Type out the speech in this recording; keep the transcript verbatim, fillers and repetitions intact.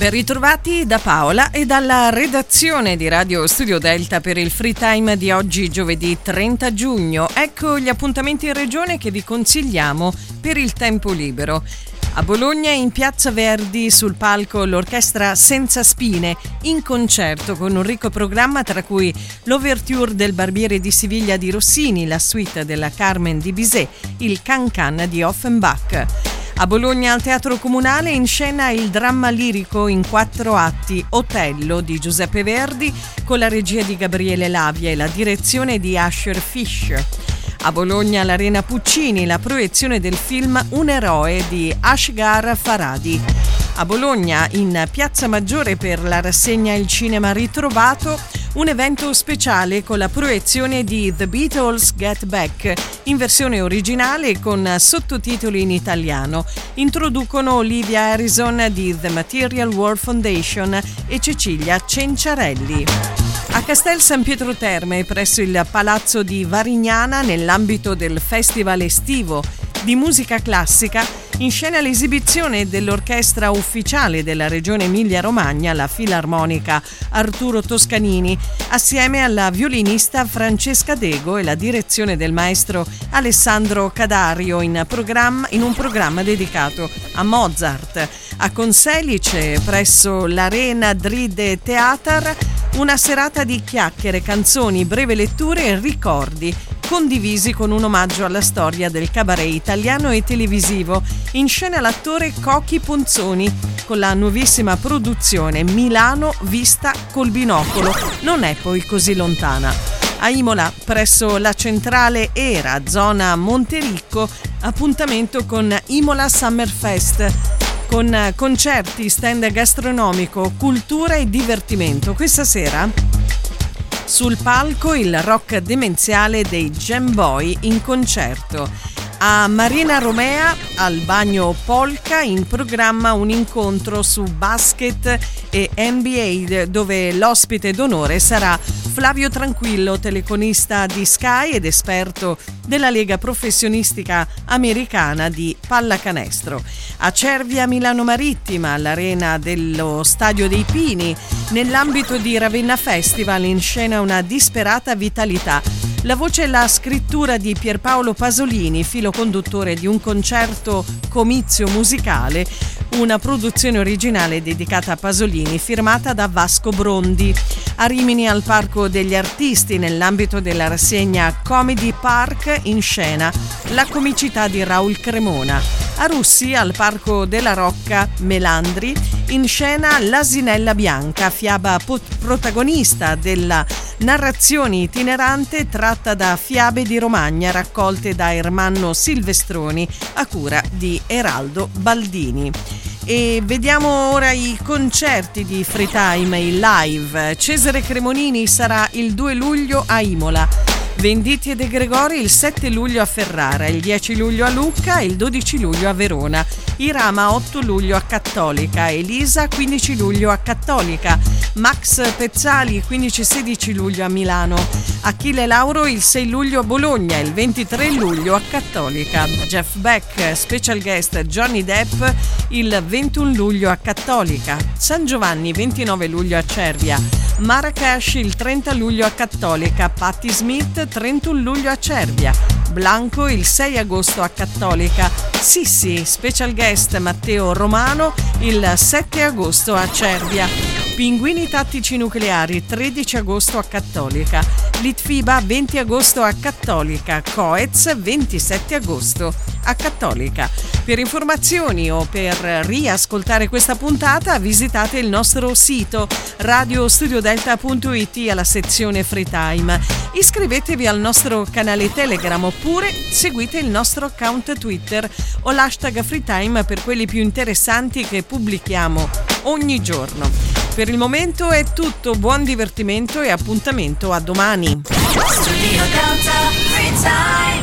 Ben ritrovati da Paola e dalla redazione di Radio Studio Delta per il Free Time di oggi, giovedì trenta giugno. Ecco gli appuntamenti in regione che vi consigliamo per il tempo libero. A Bologna, in Piazza Verdi, sul palco l'orchestra Senza Spine, in concerto con un ricco programma tra cui l'Ouverture del Barbiere di Siviglia di Rossini, la suite della Carmen di Bizet, il Can Can di Offenbach. A Bologna, al Teatro Comunale, in scena il dramma lirico in quattro atti Otello di Giuseppe Verdi, con la regia di Gabriele Lavia e la direzione di Asher Fish. A Bologna, all'Arena Puccini, la proiezione del film Un eroe di Ashghar Farhadi. A Bologna, in Piazza Maggiore, per la rassegna Il Cinema Ritrovato, un evento speciale con la proiezione di The Beatles Get Back in versione originale con sottotitoli in italiano. Introducono Olivia Harrison di The Material World Foundation e Cecilia Cenciarelli. A Castel San Pietro Terme, presso il Palazzo di Varignana, nell'ambito del Festival estivo di musica classica, in scena l'esibizione dell'orchestra ufficiale della regione Emilia-Romagna, la Filarmonica Arturo Toscanini, assieme alla violinista Francesca Dego e la direzione del maestro Alessandro Cadario, in, programma, in un programma dedicato a Mozart. A Conselice, presso l'Arena Dride Theater, una serata di chiacchiere, canzoni, breve letture e ricordi, condivisi con un omaggio alla storia del cabaret italiano e televisivo. In scena l'attore Cochi Ponzoni, con la nuovissima produzione Milano vista col binocolo, non è poi così lontana. A Imola, presso la centrale Era, zona Montericco, appuntamento con Imola Summer Fest, con concerti, stand gastronomico, cultura e divertimento. Questa sera sul palco il rock demenziale dei Jam Boy in concerto. A Marina Romea, al Bagno Polka, in programma un incontro su basket e N B A, dove l'ospite d'onore sarà Flavio Tranquillo, telefonista di Sky ed esperto della Lega Professionistica Americana di Pallacanestro. A Cervia, Milano Marittima, all'Arena dello Stadio dei Pini, nell'ambito di Ravenna Festival, in scena una disperata vitalità. La voce e la scrittura di Pierpaolo Pasolini, filo conduttore di un concerto comizio musicale, una produzione originale dedicata a Pasolini, firmata da Vasco Brondi. A Rimini, al Parco degli Artisti, nell'ambito della rassegna Comedy Park, in scena la comicità di Raul Cremona. A Russi, al Parco della Rocca Melandri, in scena L'Asinella Bianca, fiaba pot- protagonista della narrazione itinerante tratta da fiabe di Romagna raccolte da Ermanno Silvestroni a cura di Eraldo Baldini. E vediamo ora i concerti di Free Time, il live. Cesare Cremonini sarà il due luglio a Imola, Venditti e De Gregori il sette luglio a Ferrara, il dieci luglio a Lucca e il dodici luglio a Verona. Irama otto luglio a Cattolica, Elisa quindici luglio a Cattolica, Max Pezzali quindici sedici luglio a Milano, Achille Lauro il sei luglio a Bologna, il ventitré luglio a Cattolica, Jeff Beck special guest Johnny Depp il ventuno luglio a Cattolica, San Giovanni ventinove luglio a Cervia, Marrakesh il trenta luglio a Cattolica, Patti Smith trentuno luglio a Cervia, Blanco il sei agosto a Cattolica, Sissi special guest Matteo Romano il sette agosto a Cervia, Pinguini Tattici Nucleari tredici agosto a Cattolica, Litfiba venti agosto a Cattolica, Coez ventisette agosto a Cattolica. Per informazioni o per riascoltare questa puntata visitate il nostro sito radio studio delta punto it alla sezione Free Time. Iscrivetevi al nostro canale Telegram oppure seguite il nostro account Twitter o l'hashtag Free Time per quelli più interessanti che pubblichiamo ogni giorno. Per il momento è tutto, buon divertimento e appuntamento a domani. Studio Delta Free Time.